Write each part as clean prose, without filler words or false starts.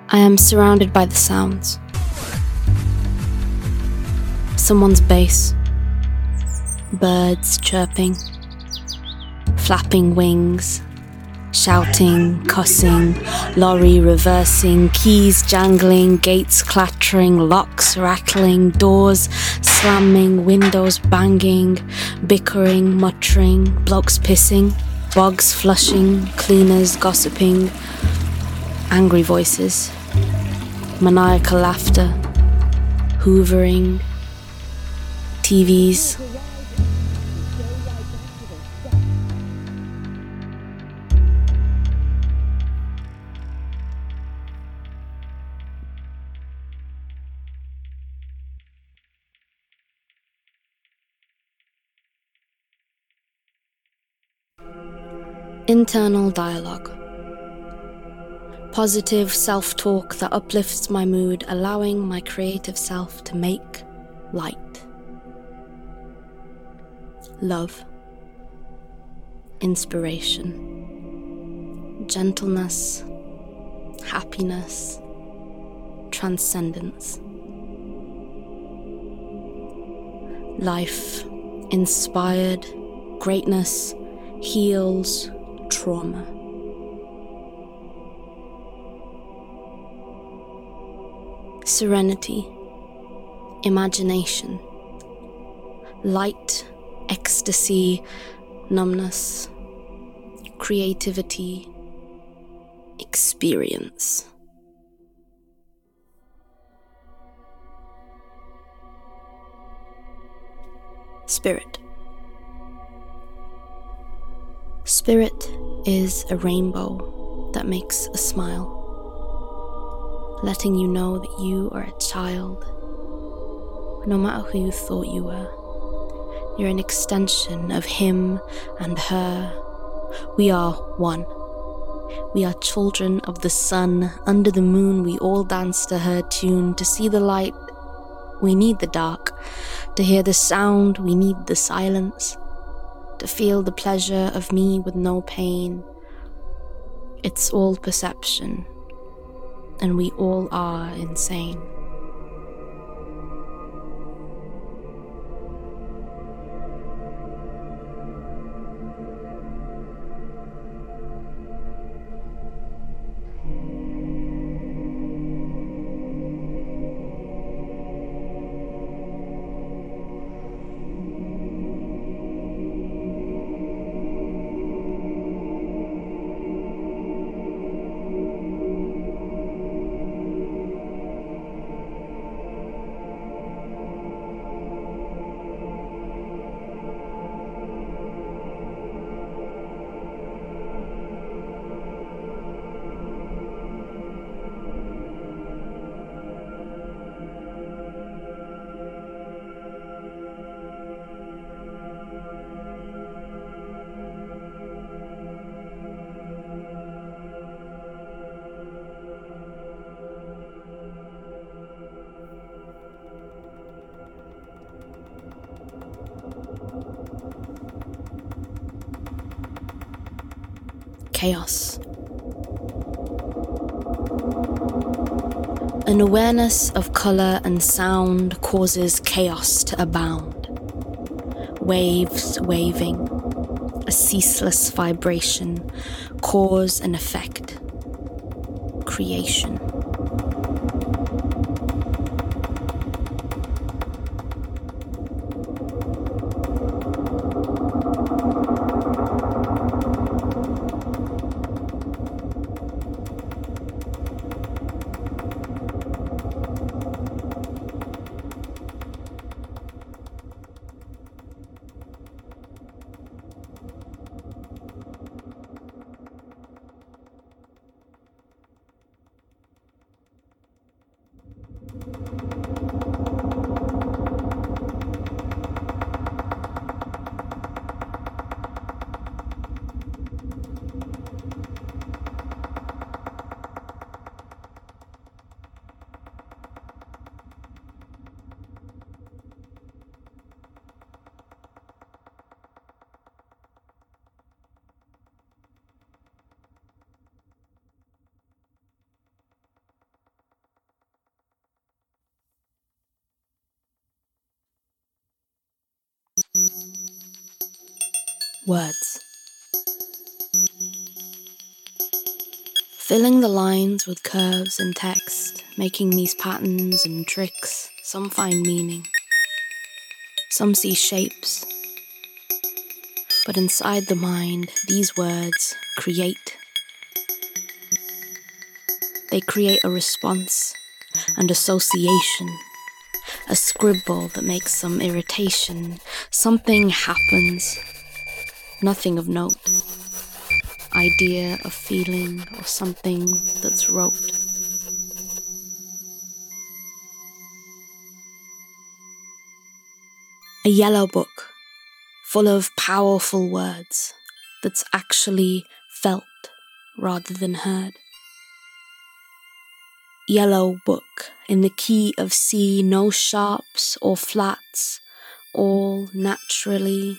I am surrounded by the sounds. Someone's bass, birds chirping, flapping wings, shouting, cussing, lorry reversing, keys jangling, gates clattering, locks rattling, doors slamming, windows banging, bickering, muttering, blokes pissing, bogs flushing, cleaners gossiping, angry voices, maniacal laughter, hoovering, TVs. Internal dialogue. Positive self-talk that uplifts my mood, allowing my creative self to make light. Love. Inspiration. Gentleness. Happiness. Transcendence. Life. Inspired. Greatness. Heals trauma. Serenity, imagination, light, ecstasy, numbness, creativity, experience. Spirit. Spirit is a rainbow that makes a smile, letting you know that you are a child. No matter who you thought you were, you're an extension of him and her. We are one. We are children of the sun. Under the moon, we all dance to her tune. To see the light, we need the dark. To hear the sound, we need the silence. To feel the pleasure of me with no pain. It's all perception, and we all are insane. Chaos. An awareness of colour and sound causes chaos to abound. Waves waving, a ceaseless vibration, cause and effect, creation. Words. Filling the lines with curves and text, making these patterns and tricks. Some find meaning. Some see shapes. But inside the mind, these words create. They create a response and association. A scribble that makes some irritation. Something happens. Nothing of note. Idea of feeling or something that's rote. A yellow book full of powerful words that's actually felt rather than heard. Yellow book in the key of C, no sharps or flats, all naturally.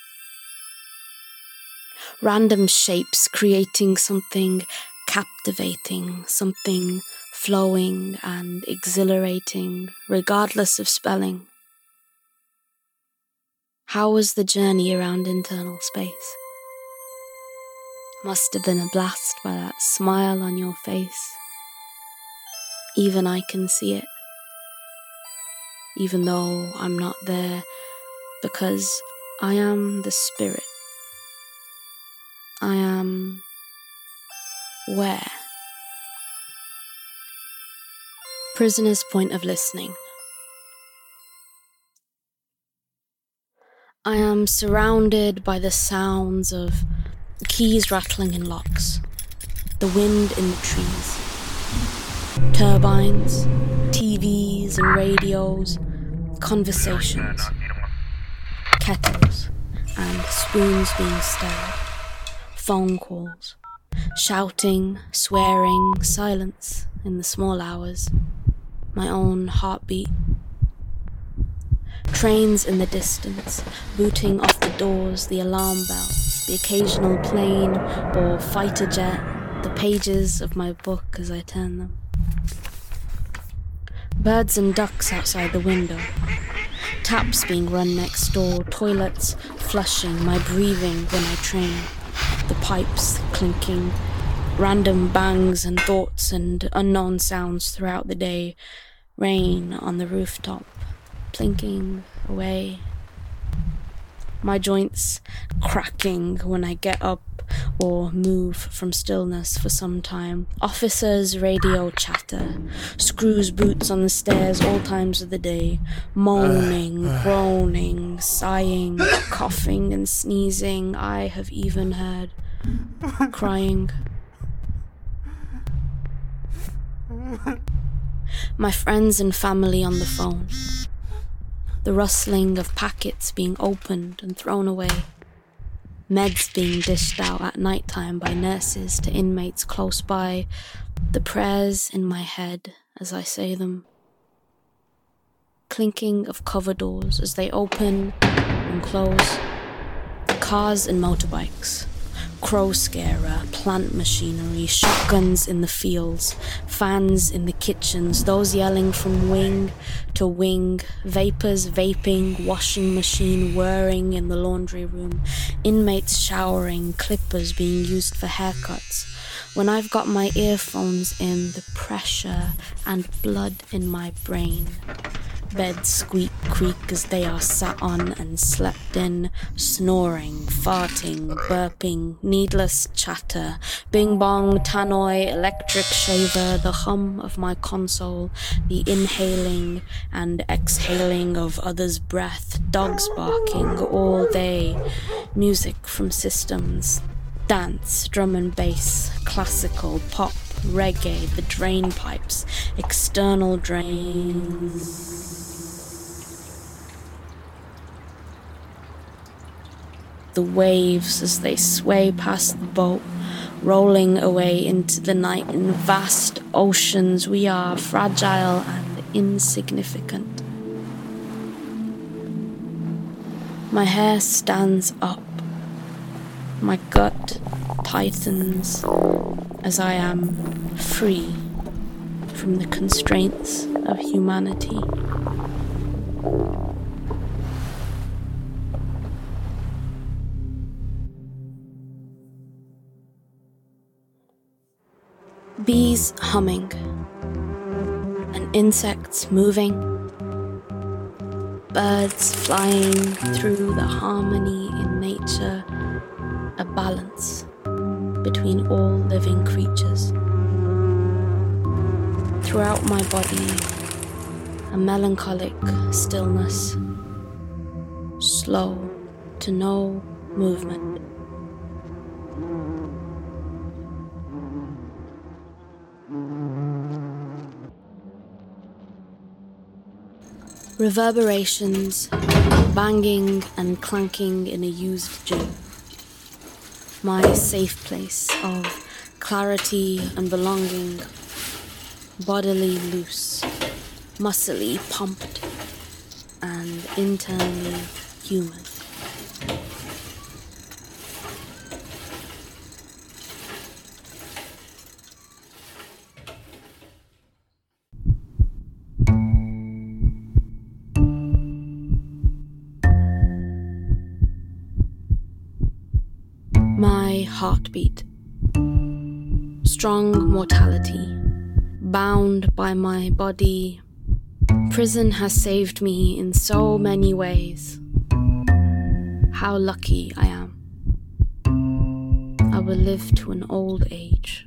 Random shapes creating something captivating, something flowing and exhilarating, regardless of spelling. How was the journey around internal space? Must have been a blast by that smile on your face. Even I can see it, even though I'm not there, because I am the spirit. I am where? Prisoner's point of listening. I am surrounded by the sounds of keys rattling in locks, the wind in the trees, turbines, TVs and radios, conversations, kettles and spoons being stirred, phone calls, shouting, swearing, silence in the small hours, my own heartbeat. Trains in the distance, booting off the doors, the alarm bells, the occasional plane or fighter jet, the pages of my book as I turn them. Birds and ducks outside the window, taps being run next door, toilets flushing, my breathing when I train, the pipes clinking, random bangs and thoughts and unknown sounds throughout the day, rain on the rooftop, plinking away, my joints cracking when I get up or move from stillness for some time, officers' radio chatter, screws boots on the stairs all times of the day, moaning, groaning, sighing, coughing and sneezing. I have even heard crying. My friends and family on the phone. The rustling of packets being opened and thrown away. Meds being dished out at night time by nurses to inmates close by. The prayers in my head as I say them. Clinking of cover doors as they open and close. Cars and motorbikes. Crow scarer, plant machinery, shotguns in the fields, fans in the kitchens, those yelling from wing to wing, vapors vaping, washing machine whirring in the laundry room, inmates showering, clippers being used for haircuts. When I've got my earphones in, the pressure and blood in my brain. Beds squeak, creak as they are sat on and slept in, snoring, farting, burping, needless chatter, bing bong, tannoy, electric shaver, the hum of my console, the inhaling and exhaling of others' breath, dogs barking all day, music from systems, dance, drum and bass, classical, pop, reggae, the drain pipes, external drains. The waves as they sway past the boat, rolling away into the night in vast oceans. We are fragile and insignificant. My hair stands up. My gut tightens as I am free from the constraints of humanity. Bees humming, and insects moving, birds flying through the harmony in nature, a balance between all living creatures. Throughout my body, a melancholic stillness, slow to no movement. Reverberations, banging and clanking in a used gym. My safe place of clarity and belonging, bodily loose, muscly pumped, and internally human. My heartbeat, strong mortality, bound by my body. Prison has saved me in so many ways. How lucky I am. I will live to an old age.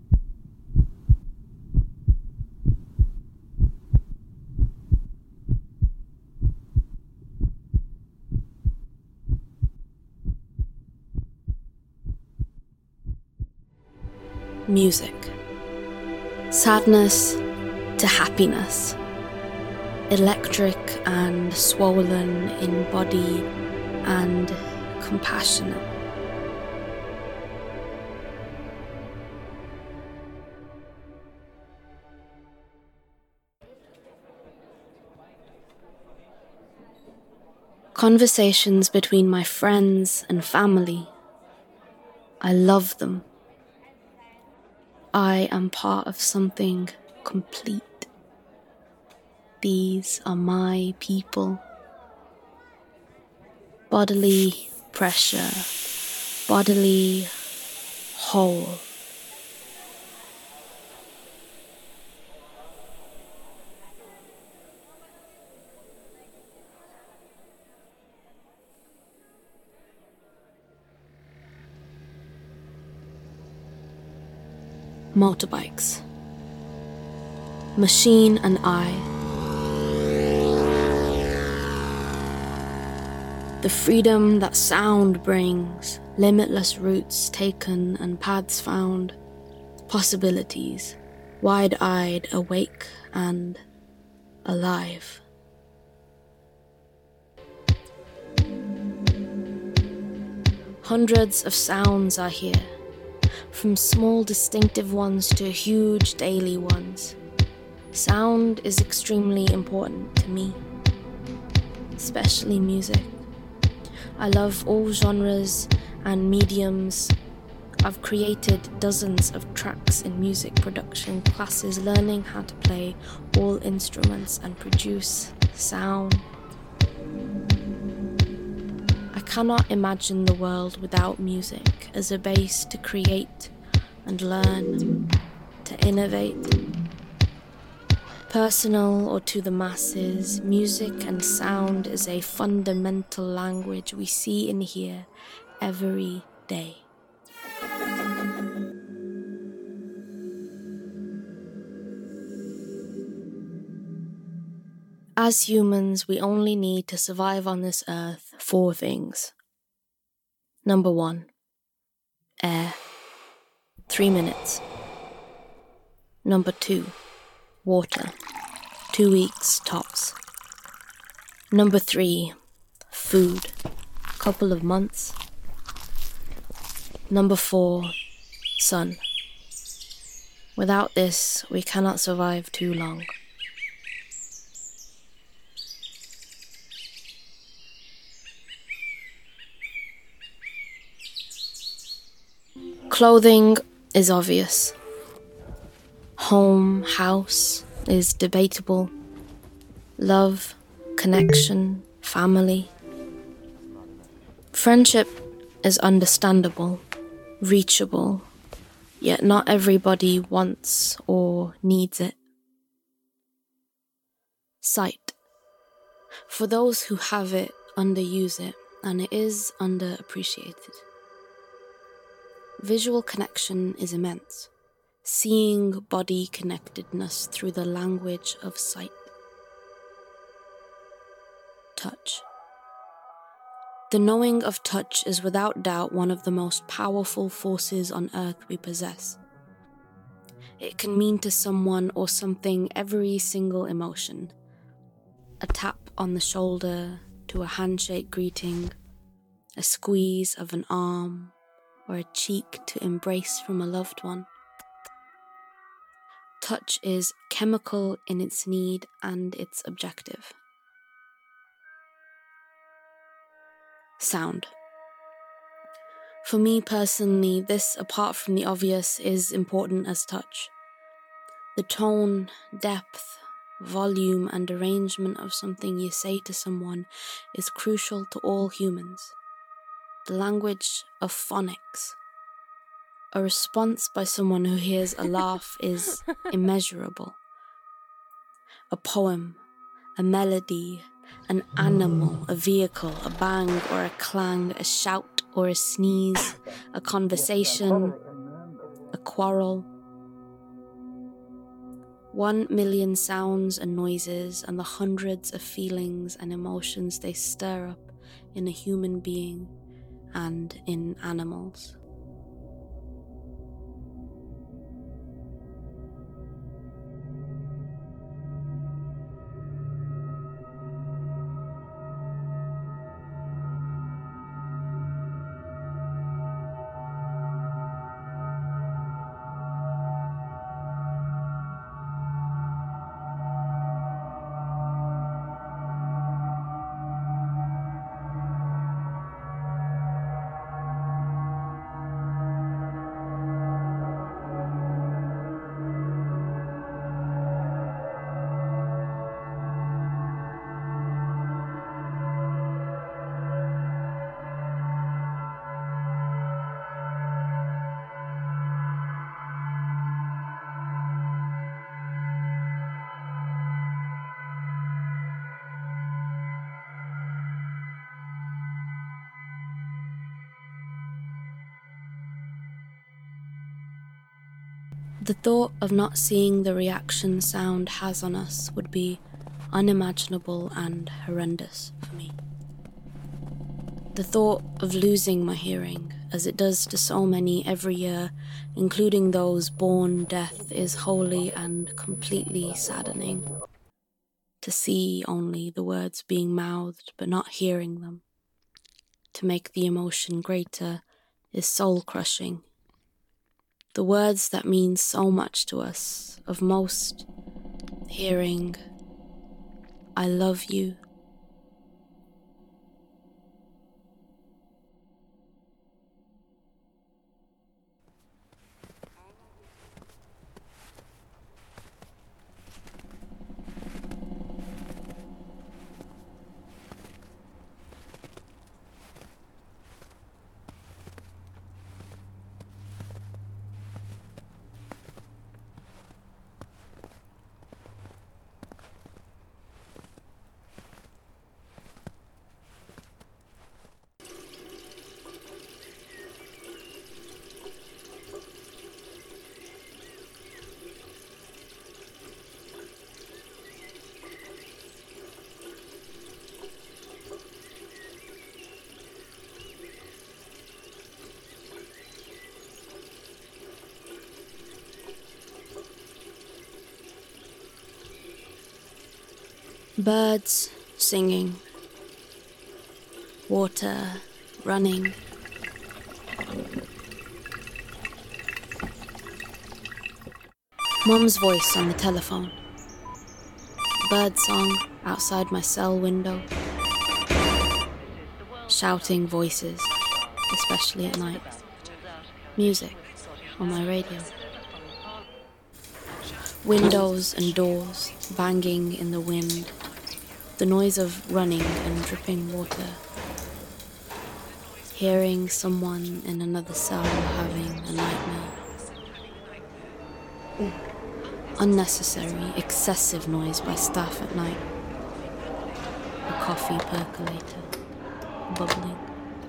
Music. Sadness to happiness. Electric and swollen in body and compassionate. Conversations between my friends and family. I love them. I am part of something complete. These are my people. Bodily pressure, bodily whole. Motorbikes. Machine and I. The freedom that sound brings, limitless routes taken and paths found, possibilities, wide-eyed, awake and alive. Hundreds of sounds are here, from small distinctive ones to huge daily ones. Sound is extremely important to me, especially music. I love all genres and mediums. I've created dozens of tracks in music production classes, learning how to play all instruments and produce sound. I cannot imagine the world without music as a base to create and learn, to innovate. Personal or to the masses, music and sound is a fundamental language we see and hear every day. As humans, we only need to survive on this earth 4 things. Number 1, air, 3 minutes. Number 2, water, 2 weeks tops. Number 3, food, couple of months. Number 4, sun. Without this, we cannot survive too long. Clothing is obvious. Home, house is debatable. Love, connection, family. Friendship is understandable, reachable, Yet not everybody wants or needs it. Sight. For those who have it, underuse it, and it is underappreciated. Visual connection is immense, seeing body connectedness through the language of sight. Touch. The knowing of touch is without doubt one of the most powerful forces on earth we possess. It can mean to someone or something every single emotion. A tap on the shoulder to a handshake greeting, a squeeze of an arm, or a cheek to embrace from a loved one. Touch is chemical in its need and its objective. Sound. For me personally, this, apart from the obvious, is important as touch. The tone, depth, volume, and arrangement of something you say to someone is crucial to all humans. The language of phonics. A response by someone who hears a laugh is immeasurable. A poem, a melody, an animal, a vehicle, a bang or a clang, a shout or a sneeze, a conversation, a quarrel. 1 million sounds and noises and the hundreds of feelings and emotions they stir up in a human being and in animals. The thought of not seeing the reaction sound has on us would be unimaginable and horrendous for me. The thought of losing my hearing, as it does to so many every year, including those born deaf, is wholly and completely saddening. To see only the words being mouthed but not hearing them, to make the emotion greater, is soul-crushing. The words that mean so much to us, of most, hearing, I love you. Birds singing, water running. Mum's voice on the telephone. Bird song outside my cell window. Shouting voices, especially at night. Music on my radio. Windows and doors banging in the wind. The noise of running and dripping water. Hearing someone in another cell having a nightmare. Unnecessary, excessive noise by staff at night. A coffee percolator, bubbling.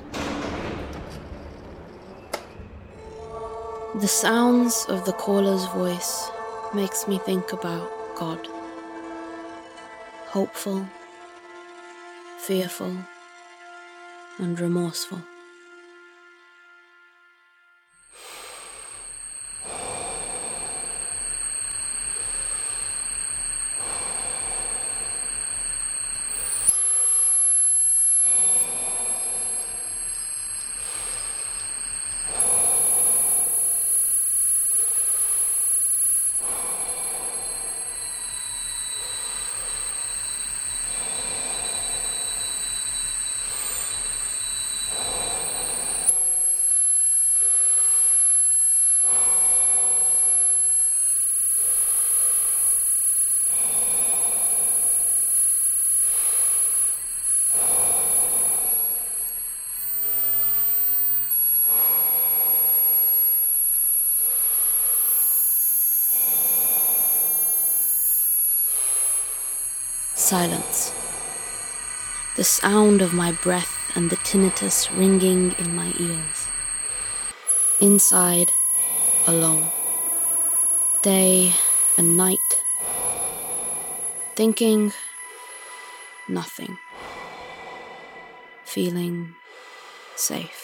The sounds of the caller's voice makes me think about God. Hopeful, fearful, and remorseful. Silence. The sound of my breath and the tinnitus ringing in my ears. Inside, alone. Day and night. Thinking nothing. Feeling safe.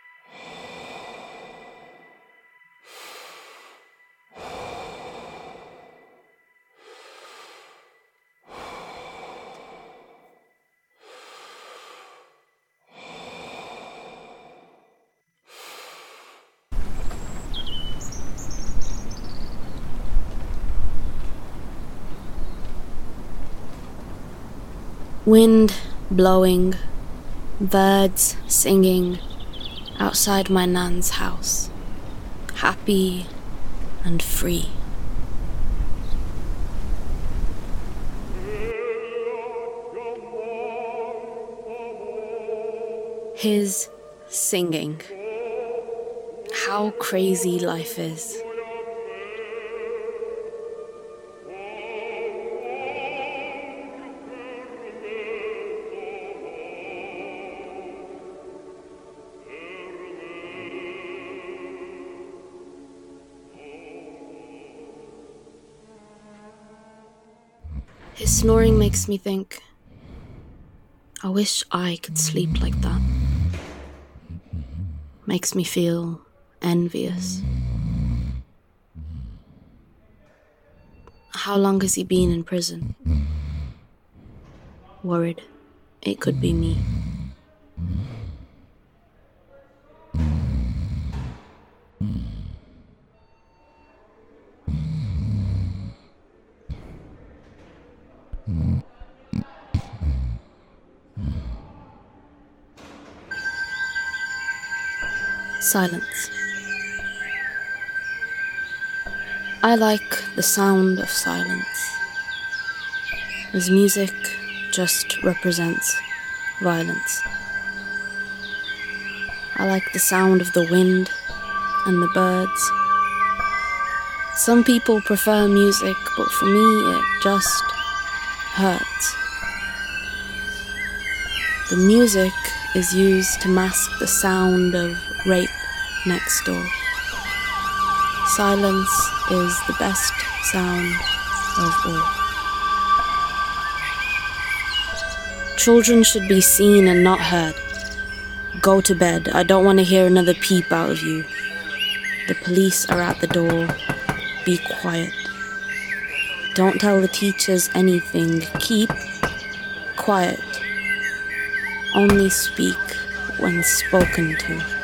Wind blowing, birds singing outside my nan's house, happy and free. His singing. How crazy life is. His snoring makes me think, I wish I could sleep like that. Makes me feel envious. How long has he been in prison? Worried it could be me. Silence. I like the sound of silence, as music just represents violence. I like the sound of the wind and the birds. Some people prefer music, but for me it just hurts. The music is used to mask the sound of rape next door. Silence is the best sound of all. Children should be seen and not heard. Go to bed. I don't want to hear another peep out of you. The police are at the door. Be quiet. Don't tell the teachers anything. Keep quiet. Only speak when spoken to.